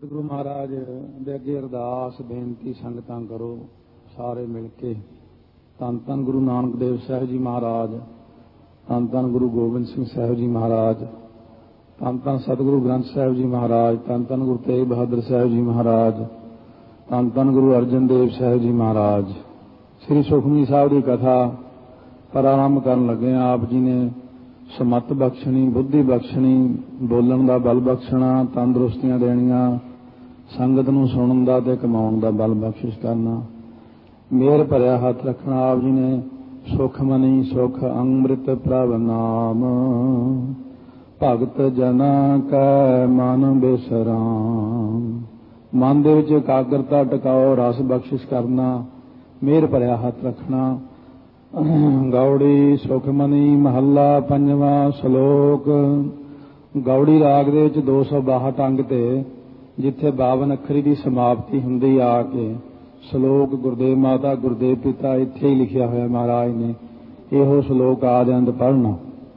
गुरु महाराज दे अगे अरदास बेनती संगतां करो सारे मिल के। धन धन गुरु नानक देव साहब जी महाराज, धन धन गुरु गोबिंद सिंह साहब जी महाराज, धन धन सतगुरु ग्रंथ साहब जी महाराज, धन धन गुरु तेग बहादुर साहब जी महाराज, धन धन गुरु अर्जन देव साहब जी महाराज। श्री सुखमनी साहब की कथा प्रारंभ करन लगे। आप जी ने समत बख्शनी, बुद्धि बख्शनी, बोलन का बल बख्शना, तंदुरुस्तियां देनियां, संगत नूं सुणन दा ते कमाउण दा बल बख्शिश करना, मेहर भरिया हथ रखना। आप जी ने सुख मनी सुख अमृत प्रभ नाम, भगत जना कै मन बेसराम। मन दे विच एकाग्रता टिकाओ, रस बख्शिश करना, मेहर भरिया हथ रखना। गौड़ी सुखमनी महला पंजवा श्लोक। गौड़ी राग दे विच 262 अंग ते जिथे 52 अखरी की समाप्ति हुंदी आके श्लोक गुरुदेव माता गुरुदेव पिता इत्थे ही लिखिया होया महाराज ने। इहो श्लोक आदंद पढ़ना।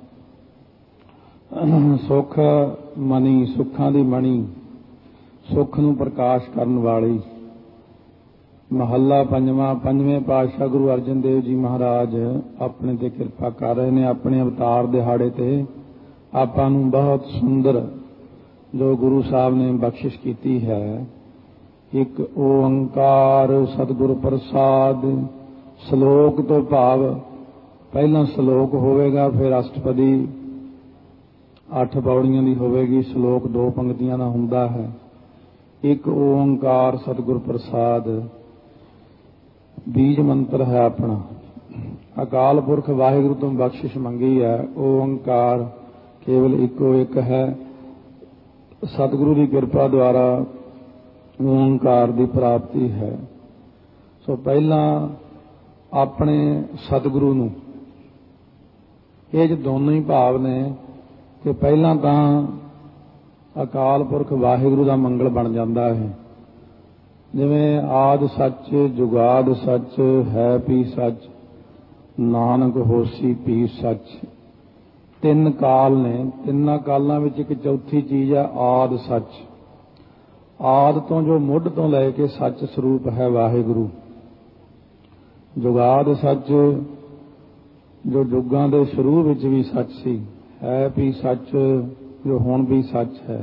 सुख मनी, सुखां दी मणी, सुख नूं प्रकाश करन वाली। महला पंजवा। पंजवें पातशाह गुरु अर्जन देव जी महाराज अपने ते किरपा कर रहे हैं। अपने अवतार दिहाड़े ते आपां नूं बहुत सुंदर जो गुरु साहब ने बख्शिश की है। एक ओंकार सतगुर प्रसाद। श्लोक तो भाव पहला श्लोक होवेगा, फिर अष्टपदी 8 पौड़ियां दी होवेगी। श्लोक 2 पंक्तियां दा हुंदा है। एक ओंकार सतगुर प्रसाद बीज मंत्र है अपना। अकाल पुरख वाहिगुरु तो बख्शिश मंगी है। ओंकार केवल इको एक है। सतगुरु की कृपा द्वारा ओंकार की प्राप्ति है। सो पहला अपने सतगुरु नूं, ये दोनों ही भाव ने कि पहला तो अकाल पुरख वाहिगुरु का मंगल बन जाता है। जिवें आद सच जुगाद सच है भी सच, नानक होसी भी सच। 3 काल ने, 3 कालों में एक चौथी चीज है आद सच। आद तो जो मुढ़ तो लैके सच स्वरूप है वाहिगुरु। जुगाद सच जो जुगां दे शुरू विच भी सच सी, है भी सच जो हुण भी सच है।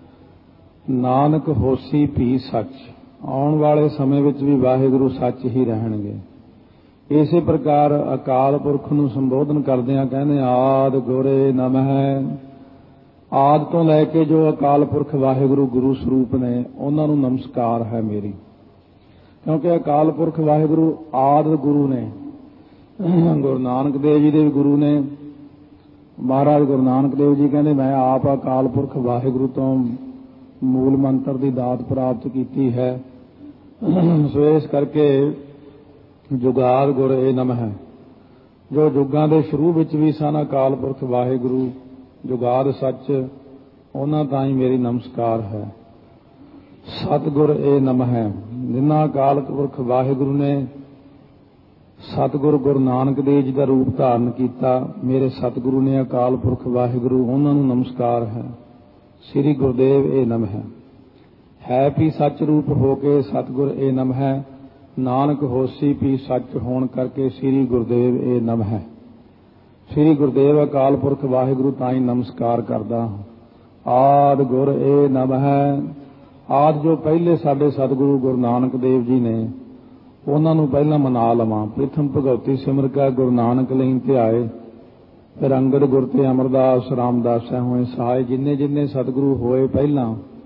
नानक होसी भी सच, आने वाले समय विच भी वाहिगुरु सच ही रहणगे। इसे प्रकार अकाल पुरख नूं संबोधन करदिआं कहंदे आद गुरे नमः। आद तो लैके जो अकाल पुरख वाहिगुरु गुरु स्वरूप ने उन्हां नूं नमस्कार है मेरी। क्योंकि अकाल पुरख वाहिगुरु आद गुरु ने। गुरु नानक देव जी दे गुरु ने। महाराज गुरु नानक देव जी कहंदे मैं आप अकाल पुरख वाहिगुरु तो मूल मंत्र की दात प्राप्त की है। सो इस करके जुगाद गुर ए नमः, जो जुगां दे शुरू विच भी सन अकाल पुरख वाहिगुरु जुगाद सच, उन्हां ताईं मेरी नमस्कार है। सतगुर ए नमः, जिन्हां अकाल पुरख वाहिगुरु ने सतगुरु गुरु नानक देव जी का रूप धारण किया, मेरे सतगुरु ने अकाल पुरख वाहिगुरु उन्हां नूं नमस्कार है। श्री गुरुदेव ए नमः। है भी सच रूप होके सतगुर ए नमः, नानक होसी भी सच होण करके श्री गुरुदेव ए नमः। श्री गुरुदेव अकाल पुरख वाहिगुरु ताई नमस्कार करदा। आद गुर ए नमः। आद जो पहले साडे सतगुरु गुरु नानक देव जी ने, उन्हां नूं पहला मना लवां। प्रथम भगवती सिमर का गुरु नानक लई ध्याए, फिर अंगद गुर ते अमरदास रामदास होए सहाय। जिन्ने जिन्ने सतगुरु होए पहला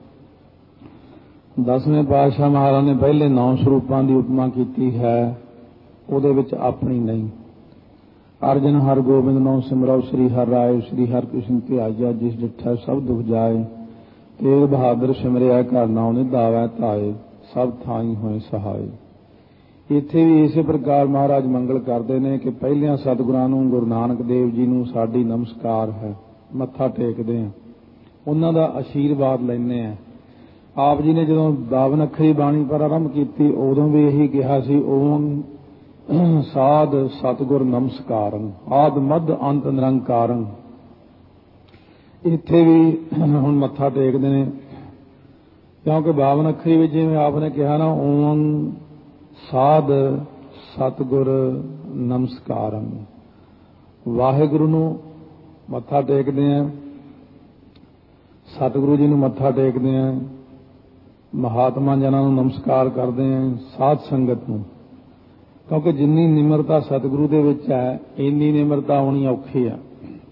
10वें पातशाह महाराज ने पहले 9 स्वरूपां की उपमा की है, उहदे विच अपनी नहीं। अर्जन हर गोबिंद नौ सिमरौ श्री हर राय, श्री हर कृष्ण ध्याया जिस डिठा सब दुख जाए। तेग बहादुर सिमरिया घर नाउ निधावै धाए, सब थाई होए सहाय। इत्थे भी इसे प्रकार महाराज मंगल करते हैं कि पहलियां सतगुरां नूं गुरु नानक देव जी नूं साडी नमस्कार है। मत्था टेकदे हैं, उन्हां दा आशीर्वाद लैने हैं। आप जी ने जदों 52 अखरी बाणी प्रारंभ की उदों भी यही कहा सी ओम साध सतगुर नमस्कारं, आद मद अंत इत्थे भी हुण मत्था टेकदे ने क्योंकि 52 अखरी में जिवें आपने कहा ना, ओम साध सतगुर नमस्कारम, वाहिगुरु नूं मत्था टेकदे हैं, सतगुरु जी नूं मत्था टेकदे हैं, महात्मा जनां नूं नमस्कार करते हैं, साध संगत नूं। क्योंकि जिन्नी निमरता सतगुरु दे विच है, इन्नी निमरता होनी औखी है।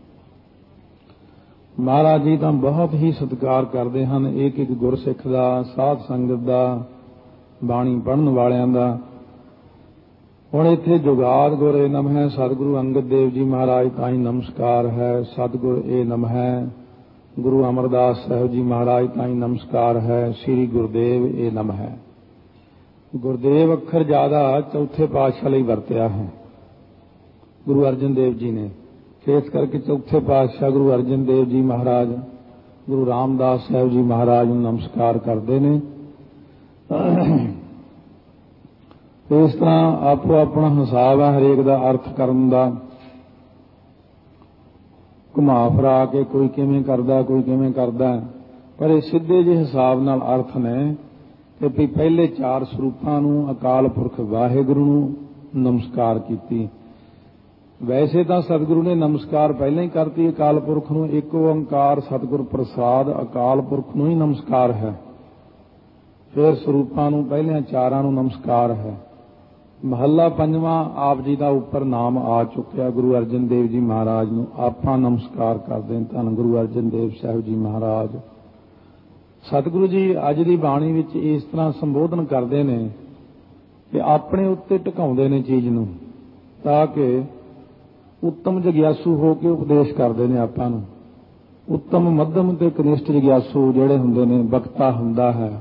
महाराज जी तो बहुत ही सत्कार करते हैं एक एक गुरसिख का, साध संगत का, बाणी पढ़न वालियां दा। हुण इत्थे जुगाद गुर ए नम है, सतगुरु अंगद देव जी महाराज ताई नमस्कार है, सतगुर ए नम है, गुरु अमरदास साहब जी महाराज ताई नमस्कार है, श्री गुरुदेव ए नम है। गुरुदेव अखर ज्यादा चौथे पातशाह लई वरतिया है गुरु अर्जन देव जी ने, इस करके चौथे पातशाह गुरु अर्जन देव जी महाराज गुरु रामदास साहब जी महाराज नूं नमस्कार करते हैं। इस तरह आपो अपना हिसाब है हरेक का अर्थ करन दा, घुमा फिरा के कोई किवें करदा कोई किवें करदा, पर ये सीधे जे हिसाब नाल अर्थ ने कि पहले 4 स्वरूपां नूं अकाल पुरख वाहिगुरू नूं नमस्कार कीती। वैसे तो सतगुरु ने नमस्कार पहले ही करती अकाल पुरख नूं, एक ओंकार सतगुर प्रसाद अकाल पुरख नूं ही नमस्कार है, फिर स्वरूपां नूं पहले 4 नूं नमस्कार है। महला 5वां आप जी का उपर नाम आ चुकिया, गुरु अर्जन देव जी महाराज नूं आपां नमस्कार करते हैं। धन गुरु अर्जन देव साहब जी महाराज। सतगुरु जी अज की बाणी विच इस तरह संबोधन करते हैं कि अपने उत्ते टिकाउंदे ने चीज नूं, ताकि उत्तम जग्यासू हो के उपदेश करते हैं आपां नूं। उत्तम मध्यम ते कनिष्ठ जग्यासू जिहड़े हुंदे ने, वक्ता हुंदा है,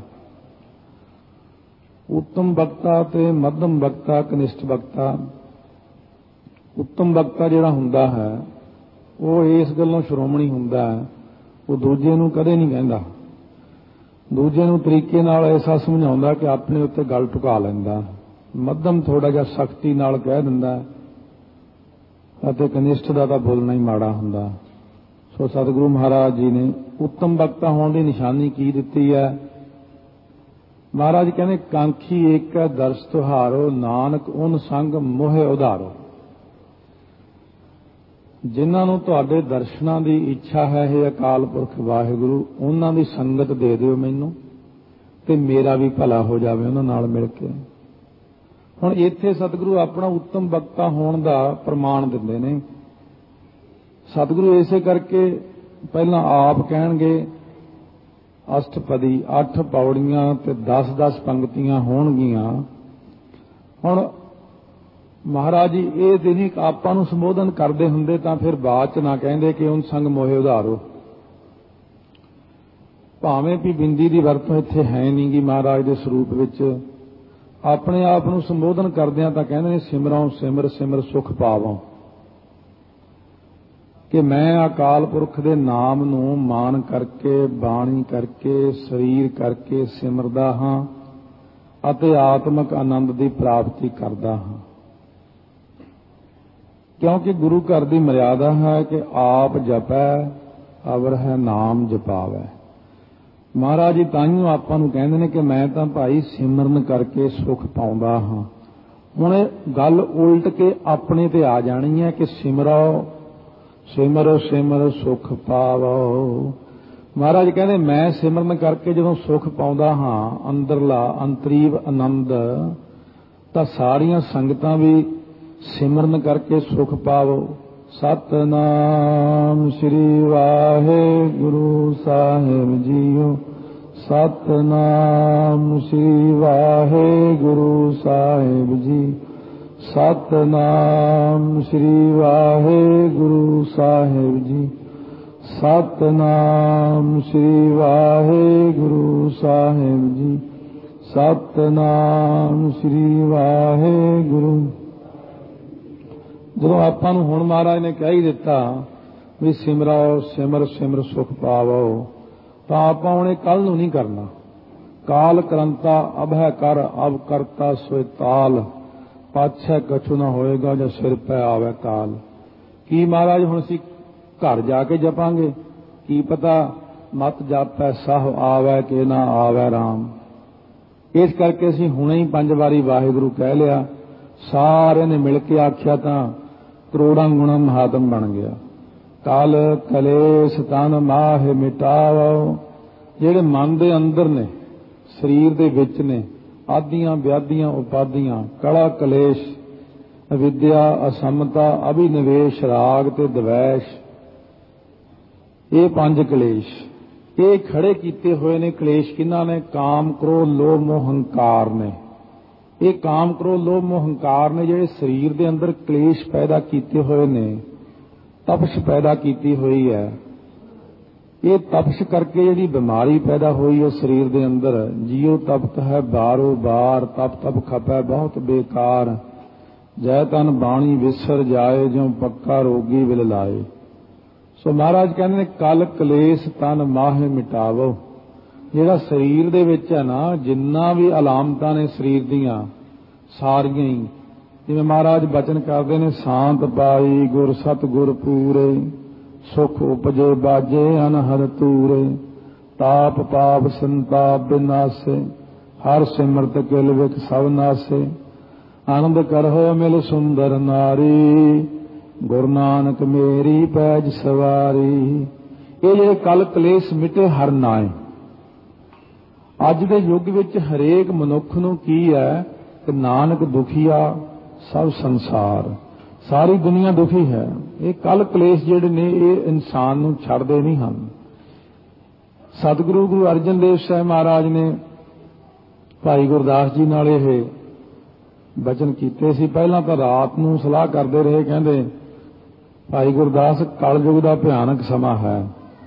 उत्तम वक्ता ते मध्यम वक्ता कनिष्ठ वक्ता। उत्तम वक्ता जिहड़ा हुंदा है वो इस गल्लों श्रोमणी हुंदा है, वो दूजे नूं कदे नहीं कहंदा, दूजे नूं तरीके नाल ऐसा समझाउंदा कि अपने उत्ते गल टुका लैंदा। मध्यम थोड़ा जिहा सख्ती नाल कह दिंदा अते कनिष्ठ दा तां बोलना ही माड़ा हुंदा। सो सतगुरु महाराज जी ने उत्तम वक्ता होने की निशानी की दिती है। महाराज कहने कांखी एक दर्श तुहारो, नानक उन संग मोहे उधारो। जिन्हां नूं तुहाडे दर्शनां दी इच्छा है, हे अकाल पुरख वाहिगुरू, उन्हां दी संगत दे दिओ मैनूं, ते मेरा भी भला हो जावे उन्हां नाल मिल के। हुण इत्थे सतगुरु अपना उत्तम वक्ता होने का प्रमाण दिंदे ने। सतगुरु इसे करके पहला आप कहणगे अष्टपदी 8 पौड़ियां ते 10-10 पंक्तियां होणगियां। हुण महाराज जी ये दिन आपां नूं संबोधन करदे हुंदे तां फिर बात च ना कहंदे कि उन संग मोहे उधारो। भावें भी बिंदी की वरतों इत्थे है नहीं गी महाराज के स्वरूप विच। अपने आप नूं संबोधन करदिआं तां कहंदे ने सिमरों सिमर सिमर सुख पावों, कि मैं अकाल पुरख दे नाम नूं मान करके बाणी करके शरीर करके सिमरदा हां अते आत्मक आनंद की प्राप्ति करदा हां। क्योंकि गुरु घर की मर्यादा है कि आप जपै अवर है नाम जपावै। महाराज जी ताइयों आपां नूं कहंदे ने कि मैं तां भाई सिमरन करके सुख पाउंदा हां। हुण गल उल्ट के अपने ते आ जानी है कि सिमरो सिमर सिमर सुख पावो। महाराज कहंदे मैं सिमरन करके जदों सुख पाउंदा हां, अंदरला अंतरीव आनंद, तां सारियां संगतां भी सिमरन करके सुख पावो। सतनाम श्री वाहिगुरु साहिब जीओ, सतनाम श्री वाहिगुरु साहिब जी, सतनाम श्री वाहिगुरु साहिब जी, सतनाम श्री वाहिगुरु साहिब जी, सतनाम श्री वाहिगुरु। ਜਦੋਂ ਆਪਾਂ ਨੂੰ ਹੁਣ ਮਹਾਰਾਜ ਨੇ ਕਹਿ ਹੀ ਦਿੱਤਾ ਵੀ ਸਿਮਰੋ ਸਿਮਰ ਸਿਮਰ ਸੁਖ ਪਾਵੋ, ਤਾਂ ਆਪਾਂ ਹੁਣ ਇਹ ਕੱਲ ਨੂੰ ਨਹੀਂ ਕਰਨਾ। ਕਾਲ ਕਰੰਤਾ ਅਭੈ ਕਰ ਅਬ ਕਰਤਾ ਸੋਇ ਤਾਲ, ਪਾਛੈ ਕਛੂ ਨਾ ਹੋਏਗਾ ਜਾਂ ਸਿਰ ਪੈ ਆਵੇ ਕਾਲ। ਕੀ ਮਹਾਰਾਜ ਹੁਣ ਅਸੀਂ ਘਰ ਜਾ ਕੇ ਜਪਾਂਗੇ? ਕੀ ਪਤਾ ਮਤ ਜਾਪੈ ਸਾਹ ਆਵੈ ਕਿ ਨਾ ਆਵੈ ਰਾਮ। ਇਸ ਕਰਕੇ ਅਸੀਂ ਹੁਣੇ ਹੀ 5 ਵਾਰੀ ਵਾਹਿਗੁਰੂ ਕਹਿ ਲਿਆ, ਸਾਰਿਆਂ ਨੇ ਮਿਲ ਕੇ ਆਖਿਆ ਤਾਂ ਕਰੋੜਾਂ ਗੁਣਾ ਮਹਾਤਮ ਬਣ ਗਿਆ। ਕਲ ਕਲੇਸ਼ ਤਨ ਮਾਹਿ ਮਿਟਾਵੋ, ਜਿਹੜੇ ਮਨ ਦੇ ਅੰਦਰ ਨੇ, ਸਰੀਰ ਦੇ ਵਿੱਚ ਨੇ, ਆਦੀਆਂ ਵਿਆਦੀਆਂ ਉਪਾਦੀਆਂ, ਕਲਾ ਕਲੇਸ਼, ਅਵਿਦਿਆ, ਅਸਮਤਾ, ਅਭਿਨਵੇਸ਼, ਰਾਗ ਤੇ ਦਵੈਸ਼, ਇਹ 5 ਕਲੇਸ਼ ਇਹ ਖੜੇ ਕੀਤੇ ਹੋਏ ਨੇ। ਕਲੇਸ਼ ਕਿਹਨਾਂ ਨੇ? ਕਾਮ, ਕ੍ਰੋਧ, ਲੋਭ, ਮੋਹ, ਹੰਕਾਰ ਨੇ। ਇਹ ਕਾਮ, ਕ੍ਰੋਧ, ਲੋਭ, ਮੋਹ, ਹੰਕਾਰ ਨੇ ਜਿਹੜੇ ਸਰੀਰ ਦੇ ਅੰਦਰ ਕਲੇਸ਼ ਪੈਦਾ ਕੀਤੇ ਹੋਏ ਨੇ, ਤਪਸ਼ ਪੈਦਾ ਕੀਤੀ ਹੋਈ ਹੈ। ਇਹ ਤਪਸ਼ ਕਰਕੇ ਜਿਹੜੀ ਬਿਮਾਰੀ ਪੈਦਾ ਹੋਈ ਹੈ ਸਰੀਰ ਦੇ ਅੰਦਰ, ਜੀਉ ਤਪਤ ਹੈ ਬਾਰੋ ਬਾਰ, ਤਪ ਤਪ ਖਪੈ ਬਹੁਤ ਬੇਕਾਰ, ਜੈ ਤਨ ਬਾਣੀ ਵਿਸਰ ਜਾਏ, ਜਿਉ ਪੱਕਾ ਰੋਗੀ ਵਿਲ ਲਾਏ। ਸੋ ਮਹਾਰਾਜ ਕਹਿੰਦੇ ਨੇ ਕਲ ਕਲੇਸ਼ ਤਨ ਮਾਹਿ ਮਿਟਾਵੋ। ਜਿਹੜਾ ਸਰੀਰ ਦੇ ਵਿੱਚ ਹੈ ਨਾ, ਜਿੰਨਾ ਵੀ ਅਲਾਮਤਾਂ ਨੇ ਸਰੀਰ ਦੀਆਂ ਸਾਰੀਆਂ ਹੀ, ਜਿਵੇਂ ਮਹਾਰਾਜ ਬਚਨ ਕਰਦੇ ਨੇ, ਸ਼ਾਂਤ ਪਾਈ ਗੁਰ ਸਤ ਗੁਰ ਪੂਰੇ, ਸੁਖ ਉਪਜੇ ਬਾਜੇ ਅਨਹਦ ਤੂਰੇ, ਤਾਪ ਪਾਪ ਸੰਤਾਪ ਬਿਨਾਸੇ, ਹਰ ਸਿਮਰਤ ਕਿਲ ਵਿਖ ਸਭ ਨਾਸੇ, ਆਨੰਦ ਕਰਹੁ ਮਿਲ ਸੁੰਦਰ ਨਾਰੀ, ਗੁਰੂ ਨਾਨਕ ਮੇਰੀ ਪੈਜ ਸਵਾਰੀ। ਇਹ ਜਿਹੜੇ ਕਲ ਕਲੇਸ਼ ਮਿਟੇ ਹਰ ਨਾਏ। ਅੱਜ ਦੇ ਯੁੱਗ ਵਿੱਚ ਹਰੇਕ ਮਨੁੱਖ ਨੂੰ ਕੀ ਹੈ ਕਿ ਨਾਨਕ ਦੁਖੀਆ ਸਭ ਸੰਸਾਰ, ਸਾਰੀ ਦੁਨੀਆ ਦੁਖੀ ਹੈ। ਇਹ ਕਲ ਕਲੇਸ਼ ਜਿਹੜੇ ਨੇ ਇਹ ਇਨਸਾਨ ਨੂੰ ਛੱਡਦੇ ਨਹੀਂ ਹਨ। ਸਤਿਗੁਰੂ ਗੁਰੂ ਅਰਜਨ ਦੇਵ ਸਾਹਿਬ ਮਹਾਰਾਜ ਨੇ ਭਾਈ ਗੁਰਦਾਸ ਜੀ ਨਾਲ ਇਹ ਬਚਨ ਕੀਤੇ ਸੀ। ਪਹਿਲਾਂ ਤਾਂ ਰਾਤ ਨੂੰ ਸਲਾਹ ਕਰਦੇ ਰਹੇ, ਕਹਿੰਦੇ ਭਾਈ ਗੁਰਦਾਸ ਕਲਯੁਗ ਦਾ ਭਿਆਨਕ ਸਮਾਂ ਹੈ,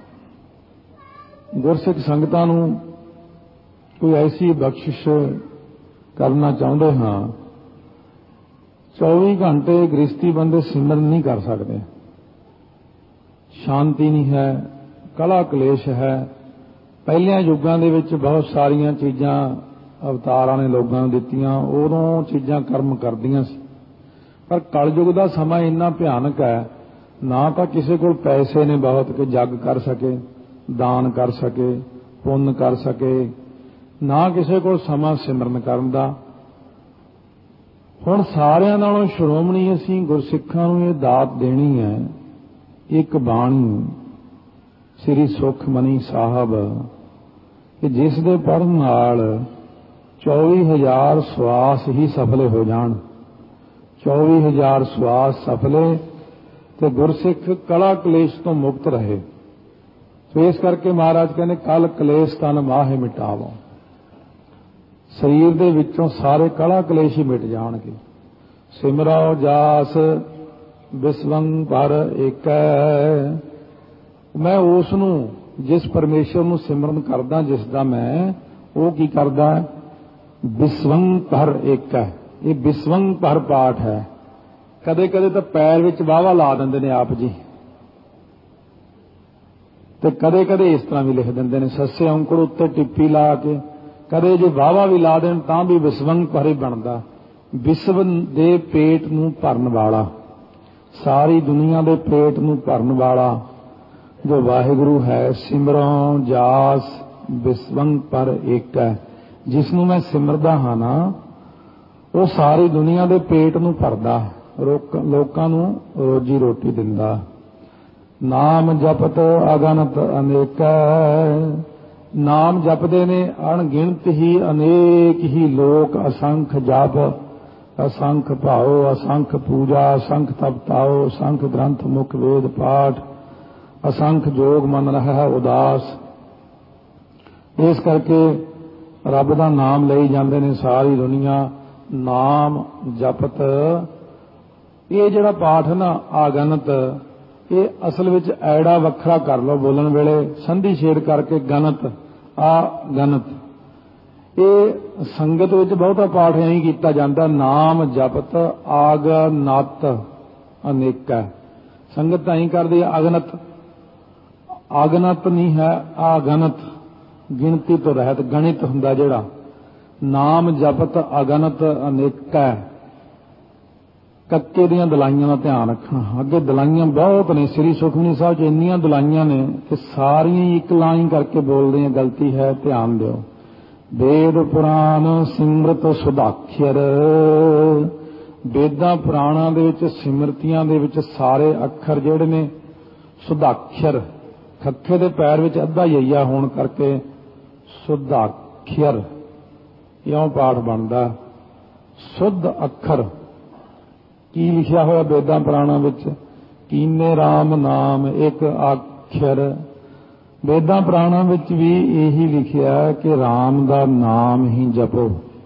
ਗੁਰਸਿੱਖ ਸੰਗਤਾਂ ਨੂੰ ਕੋਈ ਐਸੀ ਬਖਸ਼ਿਸ਼ ਕਰਨਾ ਚਾਹੁੰਦੇ ਹਾਂ। 24 ਘੰਟੇ ਗ੍ਰਸਤੀ ਬੰਦੇ ਸਿਮਰਨ ਨਹੀਂ ਕਰ ਸਕਦੇ, ਸ਼ਾਂਤੀ ਨਹੀਂ ਹੈ, ਕਲਾ ਕਲੇਸ਼ ਹੈ। ਪਹਿਲਿਆਂ ਯੁੱਗਾਂ ਦੇ ਵਿੱਚ ਬਹੁਤ ਸਾਰੀਆਂ ਚੀਜ਼ਾਂ ਅਵਤਾਰਾਂ ਨੇ ਲੋਕਾਂ ਨੂੰ ਦਿੱਤੀਆਂ, ਉਦੋਂ ਚੀਜ਼ਾਂ ਕਰਮ ਕਰਦੀਆਂ ਸੀ। ਪਰ ਕਲਯੁਗ ਦਾ ਸਮਾਂ ਇੰਨਾ ਭਿਆਨਕ ਹੈ, ਨਾ ਤਾਂ ਕਿਸੇ ਕੋਲ ਪੈਸੇ ਨੇ ਬਹੁਤ ਕਿ ਜੱਗ ਕਰ ਸਕੇ, ਦਾਨ ਕਰ ਸਕੇ, ਪੁੰਨ ਕਰ ਸਕੇ, ਨਾ ਕਿਸੇ ਕੋਲ ਸਮਾਂ ਸਿਮਰਨ ਕਰਨ ਦਾ। ਹੁਣ ਸਾਰਿਆਂ ਨਾਲੋਂ ਸ਼੍ਰੋਮਣੀ ਅਸੀਂ ਗੁਰਸਿੱਖਾਂ ਨੂੰ ਇਹ ਦਾਤ ਦੇਣੀ ਹੈ, ਇੱਕ ਬਾਣੀ ਸ੍ਰੀ ਸੁਖਮਨੀ ਸਾਹਿਬ, ਕਿ ਜਿਸ ਦੇ ਪੜ੍ਹਨ ਨਾਲ 24,000 ਸਵਾਸ ਹੀ ਸਫਲੇ ਹੋ ਜਾਣ। 24,000 ਸਵਾਸ ਸਫਲੇ ਤੇ ਗੁਰਸਿੱਖ ਕਲਾ ਕਲੇਸ਼ ਤੋਂ ਮੁਕਤ ਰਹੇ। ਸੋ ਇਸ ਕਰਕੇ ਮਹਾਰਾਜ ਕਹਿੰਦੇ ਕਲ ਕਲੇਸ਼ ਤਨ ਮਾਹਿ ਮਿਟਾਵੋ। ਸਰੀਰ ਦੇ ਵਿੱਚੋਂ ਸਾਰੇ ਕਲਾ ਕਲੇਸ਼ ਹੀ ਮਿਟ ਜਾਣਗੇ। ਸਿਮਰੋ ਜਾਸ ਵਿਸਵੰ ਪਰ ਏਕੈ। ਮੈਂ ਉਸ ਨੂੰ, ਜਿਸ ਪਰਮੇਸ਼ਰ ਨੂੰ ਸਿਮਰਨ ਕਰਦਾ, ਜਿਸ ਦਾ ਮੈਂ, ਉਹ ਕੀ ਕਰਦਾ? ਵਿਸਵੰ ਪਰ ਏਕੈ। ਇਹ ਵਿਸਵੰ ਪਰ ਪਾਠ ਹੈ। ਕਦੇ ਕਦੇ ਤਾਂ ਪੈਰ ਵਿੱਚ ਵਾਹਵਾ ਲਾ ਦਿੰਦੇ ਨੇ ਆਪ ਜੀ, ਤੇ ਕਦੇ ਕਦੇ ਇਸ ਤਰ੍ਹਾਂ ਵੀ ਲਿਖ ਦਿੰਦੇ ਨੇ, ਸੱਸੇ ਔਂਕੜ ਉੱਤੇ ਟਿੱਪੀ ਲਾ ਕੇ। ਕਦੇ ਜੇ ਵਾਹਵਾ ਵੀ ਲਾ ਦੇਣ ਤਾਂ ਵੀ ਵਿਸਵੰ ਪਰ ਹੀ ਬਣਦਾ। ਵਿਸ਼ਵ ਦੇ ਪੇਟ ਨੂੰ ਭਰਨ ਵਾਲਾ, ਸਾਰੀ ਦੁਨੀਆ ਦੇ ਪੇਟ ਨੂੰ ਭਰਨ ਵਾਲਾ ਜੋ ਵਾਹਿਗੁਰੂ ਹੈ, ਸਿਮਰੋ ਜਾਸ ਵਿਸਵੰ ਪਰ ਏਕੈ। ਜਿਸ ਨੂੰ ਮੈਂ ਸਿਮਰਦਾ ਹਾਂ ਨਾ, ਉਹ ਸਾਰੀ ਦੁਨੀਆ ਦੇ ਪੇਟ ਨੂੰ ਭਰਦਾ, ਲੋਕਾਂ ਨੂੰ ਰੋਜੀ ਰੋਟੀ ਦਿੰਦਾ। ਨਾਮ ਜਪਤ ਅਗਨਤ ਅਨੇਕੈ। ਨਾਮ ਜਪਦੇ ਨੇ ਅਣਗਿਣਤ ਹੀ, ਅਨੇਕ ਹੀ ਲੋਕ। ਅਸੰਖ ਜਪ, ਅਸੰਖ ਭਾਉ, ਅਸੰਖ ਪੂਜਾ, ਅਸੰਖ ਤਪਤਾਓ, ਅਸੰਖ ਗ੍ਰੰਥ ਮੁਖ ਵੇਦ ਪਾਠ, ਅਸੰਖ ਜੋਗ ਮਨ ਰਹਿ ਉਦਾਸ। ਇਸ ਕਰਕੇ ਰੱਬ ਦਾ ਨਾਮ ਲਈ ਜਾਂਦੇ ਨੇ ਸਾਰੀ ਦੁਨੀਆ। ਨਾਮ ਜਪਤ, ਇਹ ਜਿਹੜਾ ਪਾਠ ਨਾ ਆਗਨਤ, ਇਹ ਅਸਲ ਵਿੱਚ ਐੜਾ ਵੱਖਰਾ ਕਰ ਲਓ ਬੋਲਣ ਵੇਲੇ, ਸੰਧੀ ਛੇੜ ਕਰਕੇ ਗਨਤ, ਆ ਗਨਤ। ਇਹ ਸੰਗਤ ਵਿੱਚ ਬਹੁਤਾ ਪਾਠ ਐਂ ਕੀਤਾ ਜਾਂਦਾ, ਨਾਮ ਜਪਤ ਆਗਨਤ ਅਨੇਕਾ। ਸੰਗਤ ਤਾਂ ਐਂ ਕਰਦੀ ਅਗਨਤ, ਆਗਨਤ ਨਹੀਂ ਹੈ, ਆਗਨਤ, ਗਿਣਤੀ ਤੋਂ ਰਹਿਤ, ਗਣਿਤ ਹੁੰਦਾ ਜਿਹੜਾ। ਨਾਮ ਜਪਤ ਅਗਨਤ ਅਨੇਕਾ। ਕੱਕੇ ਦੀਆਂ ਦਲਾਈਆਂ ਦਾ ਧਿਆਨ ਰੱਖਣਾ। ਅੱਗੇ ਦਲਾਈਆਂ ਬਹੁਤ ਨੇ, ਸ੍ਰੀ ਸੁਖਮਨੀ ਸਾਹਿਬ 'ਚ ਇੰਨੀਆਂ ਦਲਾਈਆਂ ਨੇ ਕਿ ਸਾਰੀਆਂ ਹੀ ਇੱਕ ਲਾਈਨ ਕਰਕੇ ਬੋਲਦੇ ਆ, ਗਲਤੀ ਹੈ, ਧਿਆਨ ਦਿਓ। ਵੇਦ ਪੁਰਾਣ ਸਿਮਰਤ ਸੁਦਾਖਰ, ਵੇਦਾਂ ਪੁਰਾਣਾਂ ਦੇ ਵਿੱਚ ਸਿਮਰਤੀਆਂ ਦੇ ਵਿੱਚ ਸਾਰੇ ਅੱਖਰ ਜਿਹੜੇ ਨੇ ਸੁਦਾਖਰ, ਖੱਖੇ ਦੇ ਪੈਰ ਵਿੱਚ ਅੱਧਾ ਯਈਆ ਹੋਣ ਕਰਕੇ ਸੁਦਾਖਰ ਇਉਂ ਪਾਠ ਬਣਦਾ। ਸੁਧ ਅੱਖਰ ਕੀ ਲਿਖਿਆ ਹੋਇਆ ਵੇਦਾਂ ਪੁਰਾਣਾਂ ਵਿੱਚ? ਕੀਨੇ ਰਾਮ ਨਾਮ ਇੱਕ ਆਖਰ। ਵੇਦਾਂ ਪੁਰਾਣਾਂ ਵਿੱਚ ਵੀ ਇਹੀ ਲਿਖਿਆ ਕਿ ਰਾਮ ਦਾ ਨਾਮ ਹੀ ਜਪੋ।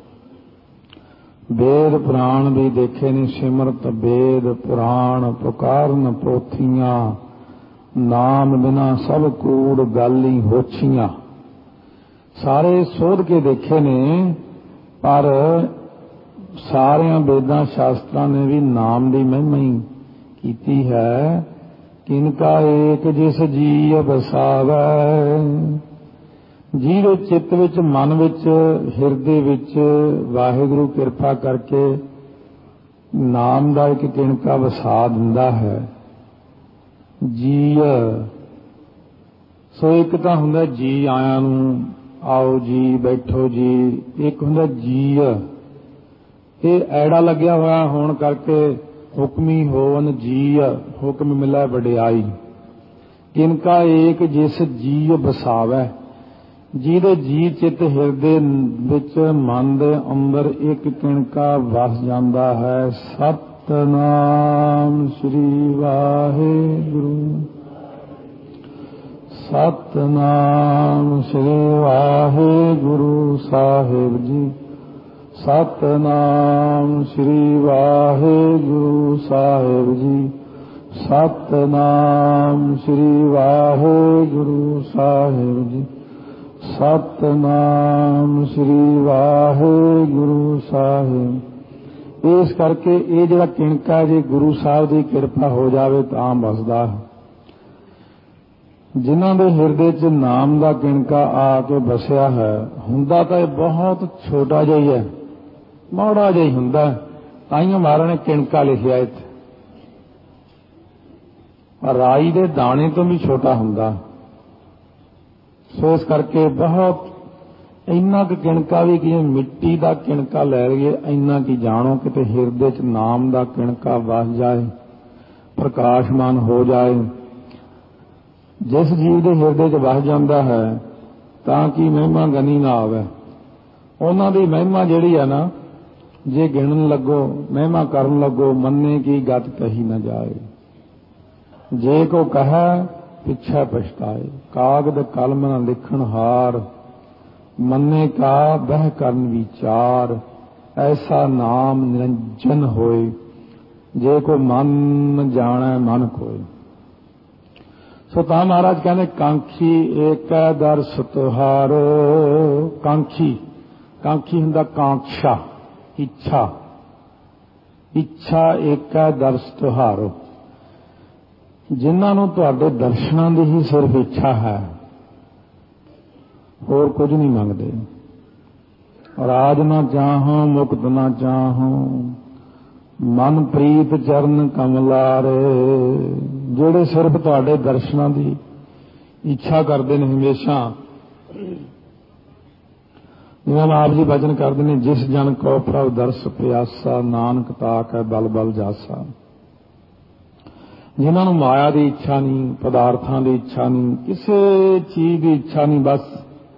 ਵੇਦ ਪੁਰਾਣ ਵੀ ਦੇਖੇ ਨੇ, ਸਿਮਰਤ ਵੇਦ ਪੁਰਾਣ ਪੁਕਾਰਨ ਪੋਥੀਆਂ, ਨਾਮ ਬਿਨਾ ਸਭ ਕੂੜ ਗਾਲੀ ਹੋਛੀਆਂ। ਸਾਰੇ ਸੋਧ ਕੇ ਦੇਖੇ ਨੇ, ਪਰ ਸਾਰਿਆਂ ਵੇਦਾਂ ਸ਼ਾਸਤਰਾਂ ਨੇ ਵੀ ਨਾਮ ਦੀ ਮਹਿਮਾ ਹੀ ਕੀਤੀ ਹੈ। ਕਿਨਕਾ ਏਕ ਜਿਸ ਜੀ ਬਸਾਵੈ, ਜਿਹਦੇ ਚਿੱਤ ਵਿੱਚ, ਮਨ ਵਿੱਚ, ਹਿਰਦੇ ਵਿੱਚ ਵਾਹਿਗੁਰੂ ਕਿਰਪਾ ਕਰਕੇ ਨਾਮ ਦਾ ਇੱਕ ਕਿਣਕਾ ਵਸਾ ਦਿੰਦਾ ਹੈ। ਜੀ ਸੋ ਇੱਕ ਤਾਂ ਹੁੰਦਾ ਜੀ ਆਇਆਂ ਨੂੰ, ਆਓ ਜੀ, ਬੈਠੋ ਜੀ। ਇੱਕ ਹੁੰਦਾ ਜੀ, ਇਹ ਐੜਾ ਲੱਗਿਆ ਹੋਇਆ ਹੋਣ ਕਰਕੇ ਹੁਕਮੀ ਹੋਵਨ ਜੀ, ਹੁਕਮ ਮਿਲੈ ਵਡਿਆਈ। ਕਿਨਕਾ ਏਕ ਜਿਸ ਜੀ ਬਸਾਵੈ, ਜਿਹਦੇ ਜੀ ਚਿੱਤ ਹਿਰਦੇ ਵਿੱਚ, ਮਨ ਦੇ ਅੰਦਰ ਇੱਕ ਕਿਣਕਾ ਵਸ ਜਾਂਦਾ ਹੈ। ਸਤਿਨਾਮ ਸ੍ਰੀ ਵਾਹਿਗੁਰੂ, ਸਤਿਨਾਮ ਸ੍ਰੀ ਵਾਹਿਗੁਰੂ ਸਾਹਿਬ ਜੀ, ਸਤਿਨਾਮ ਸ੍ਰੀ ਵਾਹਿਗੁਰੂ ਸਾਹਿਬ ਜੀ, ਸਤਿਨਾਮ ਸ੍ਰੀ ਵਾਹਿਗੁਰੂ ਸਾਹਿਬ ਜੀ, ਸਤਿਨਾਮ ਸ੍ਰੀ ਵਾਹਿਗੁਰੂ ਸਾਹਿਬ। ਇਸ ਕਰਕੇ ਇਹ ਜਿਹੜਾ ਕਿਣਕਾ ਜੇ ਗੁਰੂ ਸਾਹਿਬ ਦੀ ਕਿਰਪਾ ਹੋ ਜਾਵੇ ਤਾਂ ਬਸਦਾ ਹੈ। ਜਿਨ੍ਹਾਂ ਦੇ ਹਿਰਦੇ 'ਚ ਨਾਮ ਦਾ ਕਿਣਕਾ ਆ ਕੇ ਬਸਿਆ ਹੈ, ਹੁੰਦਾ ਤਾਂ ਇਹ ਬਹੁਤ ਛੋਟਾ ਜਿਹਾ ਹੀ ਹੈ, ਮਾੜਾ ਜਿਹਾ ਹੀ ਹੁੰਦਾ। ਤਾਈਓ ਮਹਾਰਾਜ ਨੇ ਕਿਣਕਾ ਲਿਖਿਆ ਇੱਥੇ, ਰਾਈ ਦੇ ਦਾਣੇ ਤੋਂ ਵੀ ਛੋਟਾ ਹੁੰਦਾ। ਸੋ ਇਸ ਕਰਕੇ ਬਹੁਤ ਇੰਨਾ ਕੁ ਕਿਣਕਾ ਵੀ ਕਿ ਮਿੱਟੀ ਦਾ ਕਿਣਕਾ ਲੈ ਲਈਏ, ਇੰਨਾ ਕੀ ਜਾਣੋ ਕਿਤੇ ਹਿਰਦੇ 'ਚ ਨਾਮ ਦਾ ਕਿਣਕਾ ਵਸ ਜਾਏ, ਪ੍ਰਕਾਸ਼ਮਾਨ ਹੋ ਜਾਏ। ਜਿਸ ਜੀਵ ਦੇ ਹਿਰਦੇ 'ਚ ਵਸ ਜਾਂਦਾ ਹੈ ਤਾਂ ਕਿ ਮਹਿਮਾ ਗਨੀ ਨਾ ਆਵੇ। ਉਹਨਾਂ ਦੀ ਮਹਿਮਾ ਜਿਹੜੀ ਹੈ ਨਾ, ਜੇ ਗਿਣਨ ਲੱਗੋ, ਮਹਿਮਾ ਕਰਨ ਲੱਗੋ, ਮੰਨੇ ਕੀ ਗਤ ਕਹੀ ਨਾ ਜਾਏ। ਜੇ ਕੋ ਕਹੈ ਪਿਛੈ ਪਛਤਾਏ, ਕਾਗਦ ਕਲਮ ਨਾ ਲਿਖਣ ਹਾਰ, ਮੰਨੇ ਕਾ ਬਹਿ ਕਰਨ ਵਿਚਾਰ, ਐਸਾ ਨਾਮ ਨਿਰੰਜਨ ਹੋਏ, ਜੇ ਕੋ ਮਨ ਜਾਣੈ ਮਨ ਕੋਇ। ਸੋ ਤਾਂ ਮਹਾਰਾਜ ਕਹਿੰਦੇ ਕਾਂਖੀ ਏਕੈ ਦਰਸ ਤੁਹਾਰੋ। ਕਾਂਖੀ, ਕਾਂਖੀ ਹੁੰਦਾ ਕਾਂਖਸ਼ਾ, ਇੱਛਾ, ਇੱਛਾ ਏਕੈ ਦਰਸ ਤੁਹਾਰੋ। ਜਿਨ੍ਹਾਂ ਨੂੰ ਤੁਹਾਡੇ ਦਰਸ਼ਨਾਂ ਦੀ ਹੀ ਸਿਰਫ ਇੱਛਾ ਹੈ, ਹੋਰ ਕੁਝ ਨਹੀਂ ਮੰਗਦੇ। ਰਾਜ ਨਾ ਚਾਹੋ ਮੁਕਤ ਨਾ ਚਾਹੋ, ਮਨ ਪ੍ਰੀਤ ਚਰਨ ਕਮਲਾਰੇ। ਜਿਹੜੇ ਸਿਰਫ ਤੁਹਾਡੇ ਦਰਸ਼ਨਾਂ ਦੀ ਇੱਛਾ ਕਰਦੇ ਨੇ ਹਮੇਸ਼ਾ। ਜਿਵੇਂ ਆਪ ਜੀ ਬਚਨ ਕਰਦੇ ਨੇ, ਜਿਸ ਜਨ ਕੋ ਪ੍ਰਭ ਦਰਸ ਪਿਆਸਾ, ਨਾਨਕ ਤਾਕੈ ਬਲ ਬਲ ਜਾਸਾ। ਜਿਨ੍ਹਾਂ ਨੂੰ ਮਾਇਆ ਦੀ ਇੱਛਾ ਨਹੀਂ, ਪਦਾਰਥਾਂ ਦੀ ਇੱਛਾ ਨਹੀਂ, ਕਿਸੇ ਚੀਜ਼ ਦੀ ਇੱਛਾ ਨਹੀਂ, ਬਸ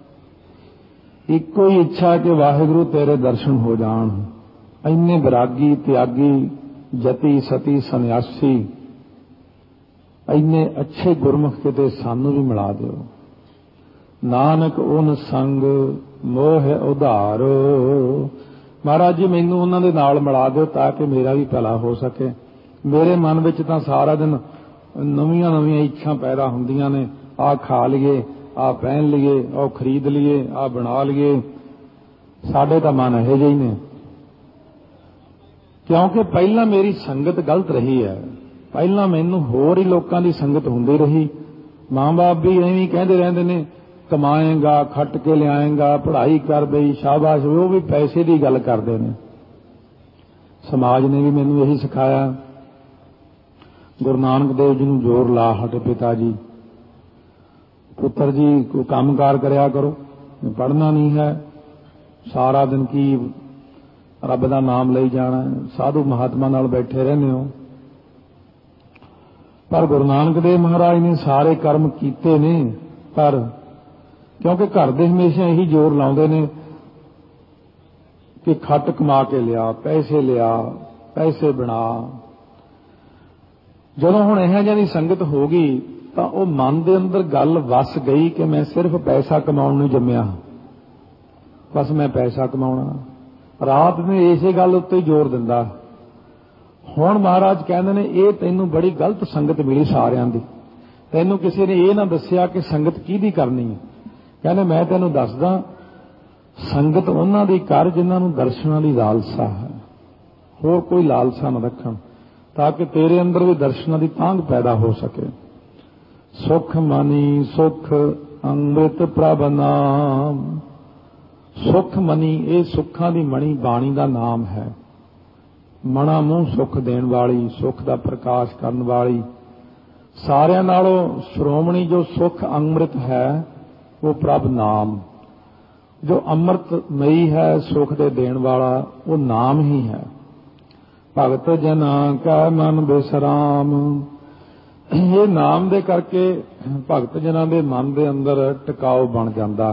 ਇੱਕੋ ਹੀ ਇੱਛਾ ਕਿ ਵਾਹਿਗੁਰੂ ਤੇਰੇ ਦਰਸ਼ਨ ਹੋ ਜਾਣ। ਇੰਨੇ ਵਿਰਾਗੀ, ਤਿਆਗੀ, ਜਤੀ ਸਤੀ ਸੰਨਿਆਸੀ, ਇੰਨੇ ਅੱਛੇ ਗੁਰਮੁਖ ਕਿਤੇ ਸਾਨੂੰ ਵੀ ਮਿਲਾ ਦਿਓ। ਨਾਨਕ ਓਨ ਸੰਗ ਮੋਹ ਉਧਾਰ। ਮਹਾਰਾਜ ਜੀ ਮੈਨੂੰ ਉਹਨਾਂ ਦੇ ਨਾਲ ਮਿਲਾ ਦਿਓ ਤਾਂ ਕਿ ਮੇਰਾ ਵੀ ਭਲਾ ਹੋ ਸਕੇ। ਮੇਰੇ ਮਨ ਵਿੱਚ ਤਾਂ ਸਾਰਾ ਦਿਨ ਨਵੀਆਂ ਨਵੀਆਂ ਇੱਛਾ ਪੈਦਾ ਹੁੰਦੀਆਂ ਨੇ। ਆਹ ਖਾ ਲਈਏ, ਆਹ ਪਹਿਨ ਲਈਏ, ਆਹ ਖਰੀਦ ਲਈਏ, ਆਹ ਬਣਾ ਲਈਏ। ਸਾਡੇ ਤਾਂ ਮਨ ਇਹੋ ਜਿਹੇ ਹੀ ਨੇ, ਕਿਉਂਕਿ ਪਹਿਲਾਂ ਮੇਰੀ ਸੰਗਤ ਗਲਤ ਰਹੀ ਹੈ। ਪਹਿਲਾਂ ਮੈਨੂੰ ਹੋਰ ਹੀ ਲੋਕਾਂ ਦੀ ਸੰਗਤ ਹੁੰਦੀ ਰਹੀ। ਮਾਂ ਬਾਪ ਵੀ ਐਵੇਂ ਕਹਿੰਦੇ ਰਹਿੰਦੇ ਨੇ, ਕਮਾਏਗਾ, ਖੱਟ ਕੇ ਲਿਆਏਗਾ, ਪੜ੍ਹਾਈ ਕਰ ਬਈ, ਸ਼ਾਬਾਸ਼। ਉਹ ਵੀ ਪੈਸੇ ਦੀ ਗੱਲ ਕਰਦੇ ਨੇ। समाज ने भी मैनूं यही सिखाया। गुरु नानक देव जी नूं जोर ला हटे पिता जी, पुत्र जी कोई कामकार करया करो, पढ़ना नहीं है, सारा दिन की रब दा नाम लई जाना, साधु महात्मा नाल बैठे रहने हो। पर गुरु नानक देव महाराज ने सारे कर्म कीते ने, पर क्योंकि घर दे हमेशा यही जोर लाउंदे ने कि खट कमा के लिया, पैसे बना। ਜਦੋਂ ਹੁਣ ਇਹੋ ਜਿਹੀ ਸੰਗਤ ਹੋ ਗਈ ਤਾਂ ਉਹ ਮਨ ਦੇ ਅੰਦਰ ਗੱਲ ਵਸ ਗਈ ਕਿ ਮੈਂ ਸਿਰਫ ਪੈਸਾ ਕਮਾਉਣ ਨੂੰ ਜੰਮਿਆ, ਬਸ ਮੈਂ ਪੈਸਾ ਕਮਾਉਣਾ। ਰਾਤ ਨੂੰ ਇਸੇ ਗੱਲ ਉੱਤੇ ਜ਼ੋਰ ਦਿੰਦਾ। ਹੁਣ ਮਹਾਰਾਜ ਕਹਿੰਦੇ ਨੇ ਇਹ ਤੈਨੂੰ ਬੜੀ ਗਲਤ ਸੰਗਤ ਮਿਲੀ ਸਾਰਿਆਂ ਦੀ, ਤੈਨੂੰ ਕਿਸੇ ਨੇ ਇਹ ਨਾ ਦੱਸਿਆ ਕਿ ਸੰਗਤ ਕਿਹਦੀ ਕਰਨੀ ਹੈ। ਕਹਿੰਦੇ ਮੈਂ ਤੈਨੂੰ ਦੱਸਦਾ, ਸੰਗਤ ਉਹਨਾਂ ਦੀ ਕਰ ਜਿਨ੍ਹਾਂ ਨੂੰ ਦਰਸ਼ਨਾਂ ਦੀ ਲਾਲਸਾ ਹੈ, ਹੋਰ ਕੋਈ ਲਾਲਸਾ ਨਾ ਰੱਖਣ, ਤਾਂ ਕਿ ਤੇਰੇ ਅੰਦਰ ਵੀ ਦਰਸ਼ਨਾਂ ਦੀ ਤਾਂਘ ਪੈਦਾ ਹੋ ਸਕੇ। ਸੁਖ ਮਨੀ ਸੁਖ ਅੰਮ੍ਰਿਤ ਪ੍ਰਭ ਨਾਮ। ਸੁਖ ਮਨੀ, ਇਹ ਸੁੱਖਾਂ ਦੀ ਮਣੀ ਬਾਣੀ ਦਾ ਨਾਮ ਹੈ। ਮਣਾ ਮੂੰਹ ਸੁੱਖ ਦੇਣ ਵਾਲੀ, ਸੁੱਖ ਦਾ ਪ੍ਰਕਾਸ਼ ਕਰਨ ਵਾਲੀ, ਸਾਰਿਆਂ ਨਾਲੋਂ ਸ਼੍ਰੋਮਣੀ ਜੋ ਸੁਖ ਅੰਮ੍ਰਿਤ ਹੈ ਉਹ ਪ੍ਰਭ ਨਾਮ। ਜੋ ਅੰਮ੍ਰਿਤਮਈ ਹੈ, ਸੁਖ ਦੇ ਦੇਣ ਵਾਲਾ, ਉਹ ਨਾਮ ਹੀ ਹੈ। ਭਗਤ ਜਨਾ ਕਾ ਮਨ ਬਿਸਰਾਮ। ਇਹ ਨਾਮ ਦੇ ਕਰਕੇ ਭਗਤ ਜਨਾਂ ਦੇ ਮਨ ਦੇ ਅੰਦਰ ਟਿਕਾਓ ਬਣ ਜਾਂਦਾ।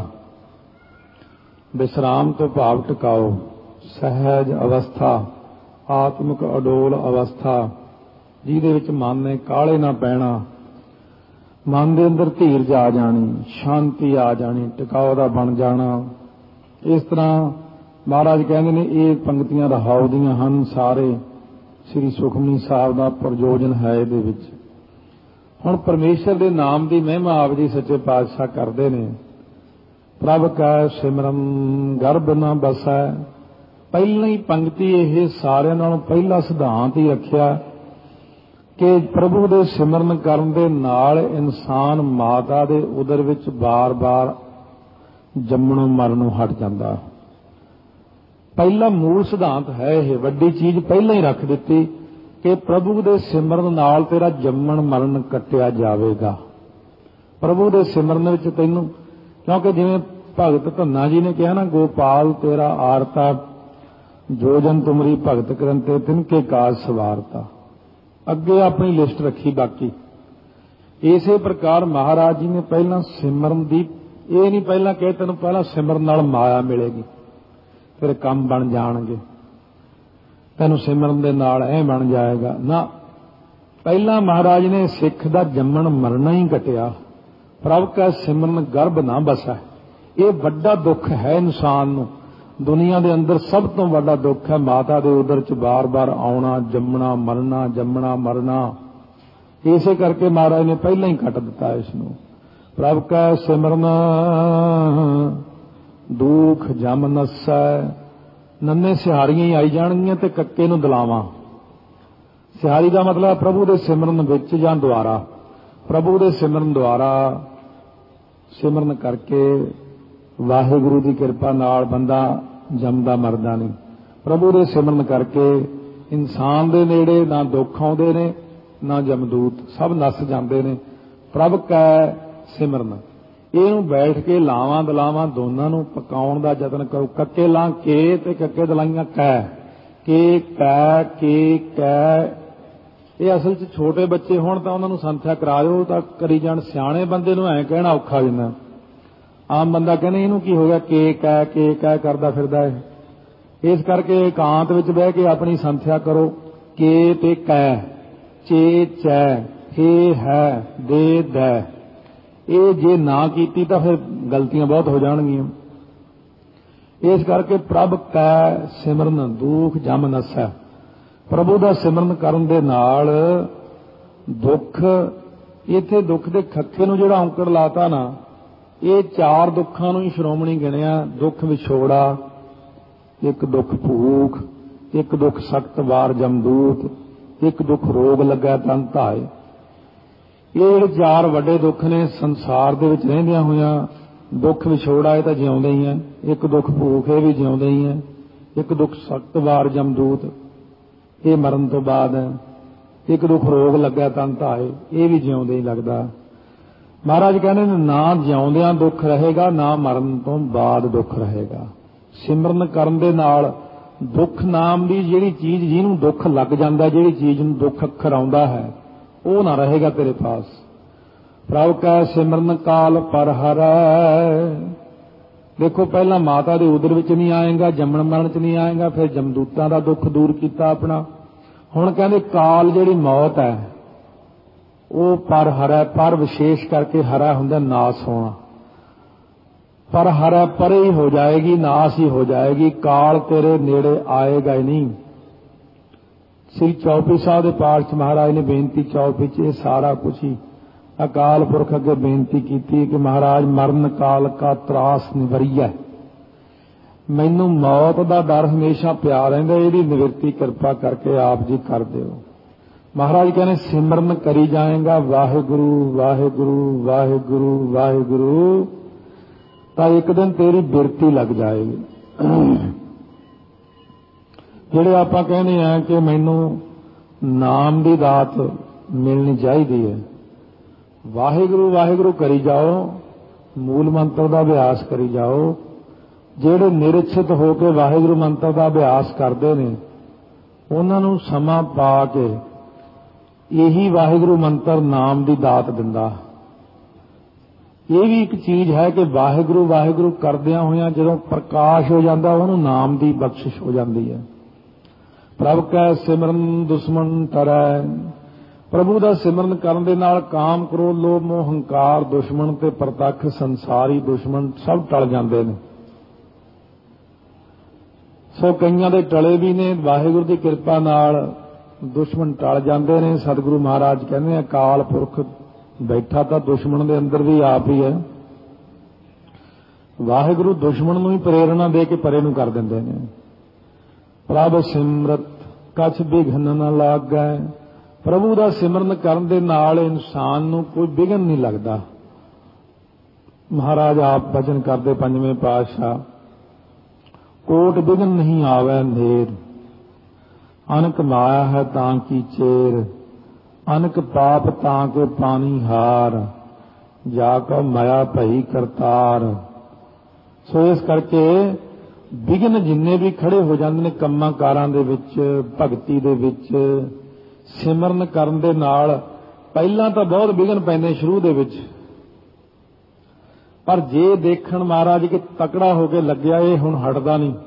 ਵਿਸਰਾਮ ਤੋਂ ਭਾਵ ਟਿਕਾਓ, ਸਹਿਜ ਅਵਸਥਾ, ਆਤਮਿਕ ਅਡੋਲ ਅਵਸਥਾ, ਜਿਹਦੇ ਵਿੱਚ ਮਨ ਨੇ ਕਾਹਲੇ ਨਾ ਪੈਣਾ, ਮਨ ਦੇ ਅੰਦਰ ਧੀਰਜ ਆ ਜਾਣੀ, ਸ਼ਾਂਤੀ ਆ ਜਾਣੀ, ਟਿਕਾਓ ਦਾ ਬਣ ਜਾਣਾ। ਇਸ ਤਰ੍ਹਾਂ ਮਹਾਰਾਜ ਕਹਿੰਦੇ ਨੇ ਇਹ ਪੰਕਤੀਆਂ ਰਹਾਉ ਦੀਆਂ ਹਨ, ਸਾਰੇ ਸ੍ਰੀ ਸੁਖਮਨੀ ਸਾਹਿਬ ਦਾ ਪ੍ਰਯੋਜਨ ਹੈ ਇਹਦੇ ਵਿੱਚ। ਹੁਣ ਪਰਮੇਸ਼ਰ ਦੇ ਨਾਮ ਦੀ ਮਹਿਮਾ ਆਪ ਜੀ ਸੱਚੇ ਪਾਤਸ਼ਾਹ ਕਰਦੇ ਨੇ। ਪ੍ਰਭ ਕੈ ਸਿਮਰਨ ਗਰਭ ਨਾ ਬਸੈ। ਪਹਿਲਾਂ ਹੀ ਪੰਕਤੀ ਇਹ ਸਾਰਿਆਂ ਨਾਲੋਂ ਪਹਿਲਾ ਸਿਧਾਂਤ ਹੀ ਰੱਖਿਆ ਕਿ ਪ੍ਰਭੂ ਦੇ ਸਿਮਰਨ ਕਰਨ ਦੇ ਨਾਲ ਇਨਸਾਨ ਮਾਤਾ ਦੇ ਉਦਰ ਵਿੱਚ ਬਾਰ-ਬਾਰ ਜੰਮਣੋਂ ਮਰਨੋਂ ਹਟ ਜਾਂਦਾ। ਪਹਿਲਾ ਮੂਲ ਸਿਧਾਂਤ ਹੈ ਇਹ, ਵੱਡੀ ਚੀਜ਼ ਪਹਿਲਾਂ ਹੀ ਰੱਖ ਦਿੱਤੀ ਕਿ ਪ੍ਰਭੂ ਦੇ ਸਿਮਰਨ ਨਾਲ ਤੇਰਾ ਜੰਮਣ ਮਰਨ ਕੱਟਿਆ ਜਾਵੇਗਾ। ਪ੍ਰਭੂ ਦੇ ਸਿਮਰਨ ਵਿੱਚ ਤੈਨੂੰ, ਕਿਉਂਕਿ ਜਿਵੇਂ ਭਗਤ ਧੰਨਾ ਜੀ ਨੇ ਕਿਹਾ ਨਾ, ਗੋਪਾਲ ਤੇਰਾ ਆਰਤਾ ਜੋ ਜਨ ਤੁਮਰੀ ਭਗਤ ਕਰਨ ਤੇ ਤਿਨਕੇ ਕਾਜ ਸਵਾਰਤਾ। ਅੱਗੇ ਆਪਣੀ ਲਿਸਟ ਰੱਖੀ ਬਾਕੀ। ਇਸੇ ਪ੍ਰਕਾਰ ਮਹਾਰਾਜ ਜੀ ਨੇ ਪਹਿਲਾਂ ਸਿਮਰਨ ਦੀ, ਇਹ ਨਹੀਂ ਪਹਿਲਾਂ ਕਹੇ ਤੈਨੂੰ ਪਹਿਲਾਂ ਸਿਮਰਨ ਨਾਲ ਮਾਇਆ ਮਿਲੇਗੀ, ਫਿਰ ਕੰਮ ਬਣ ਜਾਣਗੇ, ਤੈਨੂੰ ਸਿਮਰਨ ਦੇ ਨਾਲ ਇਹ ਬਣ ਜਾਏਗਾ ਨਾ। ਪਹਿਲਾਂ ਮਹਾਰਾਜ ਨੇ ਸਿੱਖ ਦਾ ਜੰਮਣ ਮਰਨਾ ਹੀ ਕੱਟਿਆ। ਪ੍ਰਭ ਕਾ ਸਿਮਰਨ ਗਰਭ ਨਾ ਬਸੈ। ਇਹ ਵੱਡਾ ਦੁੱਖ ਹੈ ਇਨਸਾਨ ਨੂੰ, ਦੁਨੀਆ ਦੇ ਅੰਦਰ ਸਭ ਤੋਂ ਵੱਡਾ ਦੁੱਖ ਹੈ ਮਾਤਾ ਦੇ ਉਦਰ ਚ ਬਾਰ-ਬਾਰ ਆਉਣਾ, ਜੰਮਣਾ ਮਰਨਾ, ਜੰਮਣਾ ਮਰਨਾ। ਇਸੇ ਕਰਕੇ ਮਹਾਰਾਜ ਨੇ ਪਹਿਲਾਂ ਹੀ ਕੱਟ ਦਿੱਤਾ ਇਸ ਨੂੰ। ਪ੍ਰਭ ਕਾ ਸਿਮਰਨ ਦੁੱਖ ਜਮ ਨਸੈ। ਨੰਨੇ ਸਿਹਾਰੀਆਂ ਹੀ ਆਈ ਜਾਣਗੀਆਂ ਤੇ ਕੱਕੇ ਨੂੰ ਦਲਾਵਾਂ। ਸਿਹਾਰੀ ਦਾ ਮਤਲਬ ਪ੍ਰਭੂ ਦੇ ਸਿਮਰਨ ਵਿੱਚ ਜਾਂ ਦੁਆਰਾ। ਪ੍ਰਭੂ ਦੇ ਸਿਮਰਨ ਦੁਆਰਾ ਸਿਮਰਨ ਕਰਕੇ ਵਾਹਿਗੁਰੂ ਦੀ ਕਿਰਪਾ ਨਾਲ ਬੰਦਾ ਜੰਮਦਾ ਮਰਦਾ ਨਹੀਂ। ਪ੍ਰਭੂ ਦੇ ਸਿਮਰਨ ਕਰਕੇ ਇਨਸਾਨ ਦੇ ਨੇੜੇ ਨਾ ਦੁੱਖ ਆਉਂਦੇ ਨੇ ਨਾ ਜਮਦੂਤ, ਸਭ ਨਸ ਜਾਂਦੇ ਨੇ। ਪ੍ਰਭ ਕੈ ਸਿਮਰਨ, ਇਹਨੂੰ ਬੈਠ ਕੇ ਲਾਵਾਂ ਦਲਾਵਾਂ ਦੋਨਾਂ ਨੂੰ ਪਕਾਉਣ ਦਾ ਯਤਨ ਕਰੋ। ਕੱਕੇ ਲਾਂ ਕੇ ਤੇ ਕੱਕੇ ਦਲਾਈਆਂ ਕੈ, ਕੇ ਕੈ ਕੇ ਕੈ। ਇਹ ਅਸਲ 'ਚ ਛੋਟੇ ਬੱਚੇ ਹੋਣ ਤਾਂ ਉਹਨਾਂ ਨੂੰ ਸੰਥਿਆ ਕਰਾ ਦਿਓ ਤਾਂ ਕਰੀ ਜਾਣ। ਸਿਆਣੇ ਬੰਦੇ ਨੂੰ ਐਂ ਕਹਿਣਾ ਔਖਾ ਜਿੰਨਾ। ਆਮ ਬੰਦਾ ਕਹਿੰਦੇ ਇਹਨੂੰ ਕੀ ਹੋ ਗਿਆ, ਕੇ ਕੈ ਕਰਦਾ ਫਿਰਦਾ ਹੈ। ਇਸ ਕਰਕੇ ਇਕਾਂਤ ਵਿੱਚ ਬਹਿ ਕੇ ਆਪਣੀ ਸੰਥਿਆ ਕਰੋ। ਕੇ ਤੇ ਕੈ, ਚੇ ਚੈ, ਹੇ ਹੈ, ਦੇ ਦੈ। ਇਹ ਜੇ ਨਾ ਕੀਤੀ ਤਾਂ ਫਿਰ ਗਲਤੀਆਂ ਬਹੁਤ ਹੋ ਜਾਣਗੀਆਂ। ਇਸ ਕਰਕੇ ਪ੍ਰਭ ਕੈ ਸਿਮਰਨ ਦੁੱਖ ਜਮ ਨਸੈ। ਪ੍ਰਭੂ ਦਾ ਸਿਮਰਨ ਕਰਨ ਦੇ ਨਾਲ ਦੁੱਖ, ਇੱਥੇ ਦੁੱਖ ਦੇ ਖੱਖੇ ਨੂੰ ਜਿਹੜਾ ਔਂਕੜ ਲਾਤਾ ਨਾ, ਇਹ ਚਾਰ ਦੁੱਖਾਂ ਨੂੰ ਹੀ ਸ਼੍ਰੋਮਣੀ ਗਿਣਿਆ। ਦੁੱਖ ਵਿਛੋੜਾ, ਇੱਕ ਦੁੱਖ ਭੂਖ, ਇੱਕ ਦੁੱਖ ਸਖਤ ਵਾਰ ਜਮਦੂਤ, ਇੱਕ ਦੁੱਖ ਰੋਗ ਲੱਗਾ ਤਨ ਧਾਏ। ਇਹ ਚਾਰ ਵੱਡੇ ਦੁੱਖ ਨੇ ਸੰਸਾਰ ਦੇ ਵਿੱਚ ਰਹਿੰਦਿਆਂ ਹੋਇਆਂ। ਦੁੱਖ ਵਿਛੋੜਾ ਇਹ ਤਾਂ ਜਿਉਂਦੇ ਹੀ ਹੈ, ਇੱਕ ਦੁੱਖ ਭੂਖ ਇਹ ਵੀ ਜਿਉਂਦੇ ਹੀ ਹੈ, ਇੱਕ ਦੁੱਖ ਸਖਤ ਵਾਰ ਜਮਦੂਤ ये मरण तो बाद एक दुख रोग लग्या तन धाए, ये भी जिउंदे ही लगदा। महाराज कहते ने ना जिउंदियां दुख रहेगा, ना मरण तो बाद दुख रहेगा। सिमरन करन दे नाल दुख नाम की जिहड़ी चीज जिहनूं दुख लग जांदा, जिहड़ी चीज नूं दुख अखर आउंदा है, वो ना रहेगा तेरे पास। प्रभु का सिमरन काल पर हरै। देखो पहला माता दे उदर विच नहीं आएगा, जमन मरण च नहीं आएगा, फिर जमदूतां दा दुख दूर कीता अपना। हुण कहंदे काल जिहड़ी मौत है वो पर हरै, पर विशेष करके हरा हुंदा नाश होना, पर हरै परे ही हो जाएगी, नाश ही हो जाएगी। काल तेरे नेड़े आएगा ही नहीं। श्री चौपी साहब के पाठ महाराज ने बेनती चौपी च सारा कुछ ही अकाल पुरख अगे बेनती की कि महाराज मरण काल का त्रास निवरिया, मैनू मौत का डर हमेशा पिया रहिंदा, इहदी निवृत्ति कृपा करके आप जी कर दिओ। महाराज कहने सिमरन करी जाएगा वाहिगुरु वाहिगुरु वाहिगुरु वाहिगुरु, तो एक दिन तेरी बिरती लग जाएगी। जिहड़े आपां कहने हैं कि मैनू नाम की दात मिलनी चाहिए है, वाहिगुरु वाहिगुरु करी जाओ, मूल मंत्र का अभ्यास करी जाओ। जिहड़े निरछित होकर वाहिगुरु मंत्र का अभ्यास करते हैं उन्हां नूं समा पा के यही वाहिगुरु मंत्र नाम की दात दिंदा। ये भी एक चीज है कि वाहिगुरु वाहिगुरु करदियां होइयां जदों प्रकाश हो जाता उन्होंने नाम की बख्शिश हो जाती है। प्रभु कै सिमरन दुश्मन टरै। प्रभु का सिमरन करन दे नाल काम क्रोध लोभ मोह हंकार दुश्मन ते प्रतख संसारी दुश्मन सब टल जाते हैं। सो कईयां दे टले भी ने, वाहिगुरु की कृपा नाल दुश्मन टल जाते हैं। सतगुरु महाराज कहते हैं अकाल पुरख बैठा तो दुश्मन के अंदर भी आप ही है। वाहिगुरु दुश्मन नूं ही प्रेरणा दे के परे नूं कर दिंदे ने। प्रभ सिमरत कछ विघन न लागै। प्रभु का सिमरन करन दे नाल इंसान नूं कोई विघन नहीं लगता। महाराज आप वचन करते पंजवें पातशाह, कोट विघन नहीं आवे अंधेर, अनक माया है तां की चेर, अनक पाप तां के पानी हार, जाको माया भई करतार। सो इस करके विघन जिन्ने भी खड़े हो जाते हैं कम्मां कारां दे विच, भगती दे विच, सिमरन करन दे नाल पहलां तां बहुत विघन पैंदे शुरू दे विच, पर जे देखण महाराज कि तकड़ा होके लग्या ये हुण हटदा नहीं।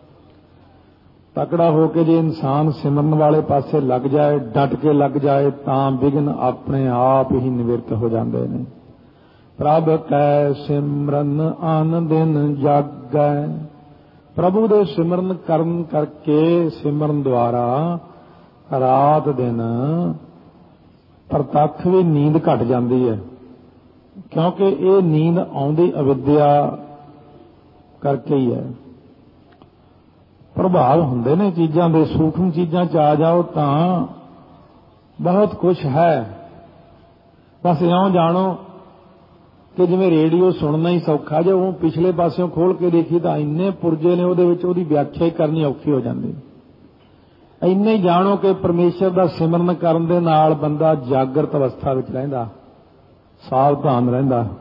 तकड़ा होके जे इंसान सिमरन वाले पासे लग जाए, डट के लग जाए, तां विघन अपने आप ही निवृत्त हो जाते हैं। प्रभ कै सिमरन आन दिन जागै। प्रभु दे सिमरन करन करके सिमरन द्वारा रात दिन प्रतख भी नींद घट जाती है, क्योंकि ये नींद आउंदी अविद्या करके ही है। प्रभाव हुंदे ने चीज़ां दे, सूक्ष्म चीज़ां च आ जाओ तां बहुत कुछ है। बस इउं जानो कि जिवें रेडियो सुनना ही सौखा, जे वो पिछले पासों खोल के देखी तो इन्ने पुरजे ने उहदे विच उहदी व्याख्या ही करनी औखी हो जाती। इन्ने ही जानो कि परमेश्वर का सिमरन करन दे नाल बंदा जागृत अवस्था विच रहिंदा, सावधान रहिंदा।